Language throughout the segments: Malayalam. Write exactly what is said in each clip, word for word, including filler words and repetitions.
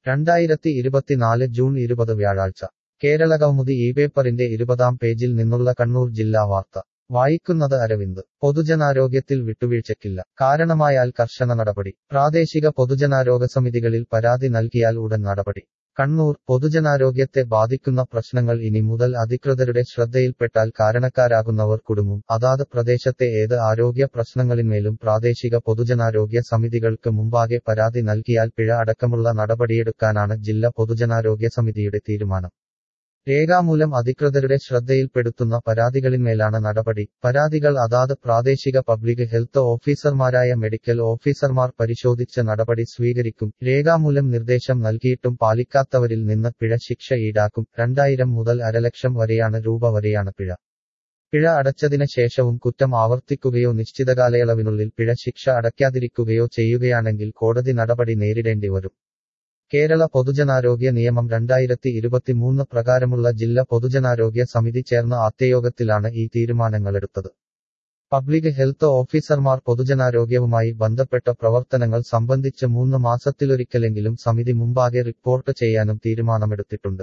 രണ്ടായിരത്തി ഇരുപത്തിനാല് ജൂൺ ഇരുപത് വ്യാഴാഴ്ച കേരളകൗമുദി ഈ പേപ്പറിന്റെ ഇരുപതാം പേജിൽ നിന്നുള്ള കണ്ണൂർ ജില്ലാ വാർത്ത വായിക്കുന്നത് അരവിന്ദ്. പൊതുജനാരോഗ്യത്തിൽ വിട്ടുവീഴ്ചയ്ക്കില്ല. കാരണമായാൽ കർശന നടപടി. പ്രാദേശിക പൊതുജനാരോഗ്യസമിതികളിൽ പരാതി നൽകിയാൽ ഉടൻ നടപടി. കണ്ണൂർ. പൊതുജനാരോഗ്യത്തെ ബാധിക്കുന്ന പ്രശ്നങ്ങൾ ഇനി മുതൽ അധികൃതരുടെ ശ്രദ്ധയിൽപ്പെട്ടാൽ കാരണക്കാരാകുന്നവർ കുടുങ്ങും. അതാത് പ്രദേശത്തെ ഏത് ആരോഗ്യ പ്രശ്നങ്ങളിന്മേലും പ്രാദേശിക പൊതുജനാരോഗ്യ സമിതികൾക്ക് മുമ്പാകെ പരാതി നൽകിയാൽ പിഴ അടക്കമുള്ള നടപടിയെടുക്കാനാണ് ജില്ലാ പൊതുജനാരോഗ്യ സമിതിയുടെ തീരുമാനം. രേഖാമൂലം അധികൃതരുടെ ശ്രദ്ധയിൽപ്പെടുത്തുന്ന പരാതികളിന്മേലാണ് നടപടി. പരാതികൾ അതാത് പ്രാദേശിക പബ്ലിക് ഹെൽത്ത് ഓഫീസർമാരായ മെഡിക്കൽ ഓഫീസർമാർ പരിശോധിച്ച് നടപടി സ്വീകരിക്കും. രേഖാമൂലം നിർദ്ദേശം നൽകിയിട്ടും പാലിക്കാത്തവരിൽ നിന്ന് പിഴ ശിക്ഷ ഈടാക്കും. രണ്ടായിരം മുതൽ അരലക്ഷം വരെയാണ് രൂപ വരെയാണ് പിഴ. പിഴ അടച്ചതിന് ശേഷവും കുറ്റം ആവർത്തിക്കുകയോ നിശ്ചിതകാലയളവിനുള്ളിൽ പിഴ ശിക്ഷ അടയ്ക്കാതിരിക്കുകയോ ചെയ്യുകയാണെങ്കിൽ കോടതി നടപടി നേരിടേണ്ടി വരും. കേരള പൊതുജനാരോഗ്യ നിയമം രണ്ടായിരത്തി ഇരുപത്തിമൂന്ന് പ്രകാരമുള്ള ജില്ലാ പൊതുജനാരോഗ്യ സമിതി ചേർന്ന ആദ്യയോഗത്തിലാണ് ഈ തീരുമാനങ്ങളെടുത്തത്. പബ്ലിക് ഹെൽത്ത് ഓഫീസർമാർ പൊതുജനാരോഗ്യവുമായി ബന്ധപ്പെട്ട പ്രവർത്തനങ്ങൾ സംബന്ധിച്ച് മൂന്ന് മാസത്തിലൊരിക്കലെങ്കിലും സമിതി മുമ്പാകെ റിപ്പോർട്ട് ചെയ്യാനും തീരുമാനമെടുത്തിട്ടുണ്ട്.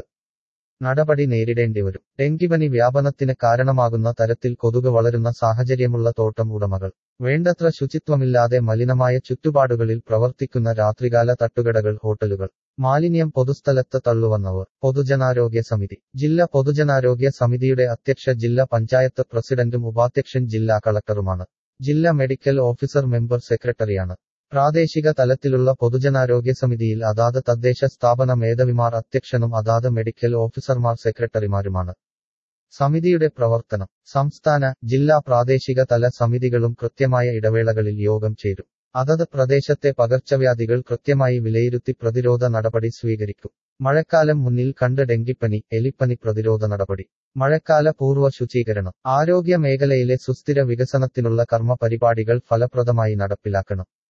നടപടി നേരിടേണ്ടിവരും. ഡെങ്കിപ്പനി വ്യാപനത്തിന് കാരണമാകുന്ന തരത്തിൽ കൊതുക് വളരുന്ന സാഹചര്യമുള്ള തോട്ടം ഉടമകൾ. വേണ്ടത്ര ശുചിത്വമില്ലാതെ മലിനമായ ചുറ്റുപാടുകളിൽ പ്രവർത്തിക്കുന്ന രാത്രികാല തട്ടുകടകൾ, ഹോട്ടലുകൾ. മാലിന്യം പൊതുസ്ഥലത്ത് തള്ളുവന്നവർ. പൊതുജനാരോഗ്യ സമിതി. ജില്ലാ പൊതുജനാരോഗ്യ സമിതിയുടെ അധ്യക്ഷ ജില്ലാ പഞ്ചായത്ത് പ്രസിഡന്റും ഉപാധ്യക്ഷൻ ജില്ലാ കളക്ടറുമാണ്. ജില്ലാ മെഡിക്കൽ ഓഫീസർ മെമ്പർ സെക്രട്ടറിയാണ്. പ്രാദേശിക തലത്തിലുള്ള പൊതുജനാരോഗ്യ സമിതിയിൽ അതാത് തദ്ദേശ സ്ഥാപന മേധാവിമാർ അധ്യക്ഷനും അതാത് മെഡിക്കൽ ഓഫീസർമാർ സെക്രട്ടറിമാരുമാണ്. സമിതിയുടെ പ്രവർത്തനം. സംസ്ഥാന, ജില്ലാ പ്രാദേശിക തല സമിതികളും കൃത്യമായ ഇടവേളകളിൽ യോഗം ചേരും. അതത് പ്രദേശത്തെ പകർച്ചവ്യാധികൾ കൃത്യമായി വിലയിരുത്തി പ്രതിരോധ നടപടി സ്വീകരിക്കും. മഴക്കാലം മുന്നിൽ കണ്ട് ഡെങ്കിപ്പനി, എലിപ്പനി പ്രതിരോധ നടപടി. മഴക്കാല പൂർവ്വ ശുചീകരണം. ആരോഗ്യ മേഖലയിലെ സുസ്ഥിര വികസനത്തിനുള്ള കർമ്മ പരിപാടികൾ ഫലപ്രദമായി നടപ്പിലാക്കണം.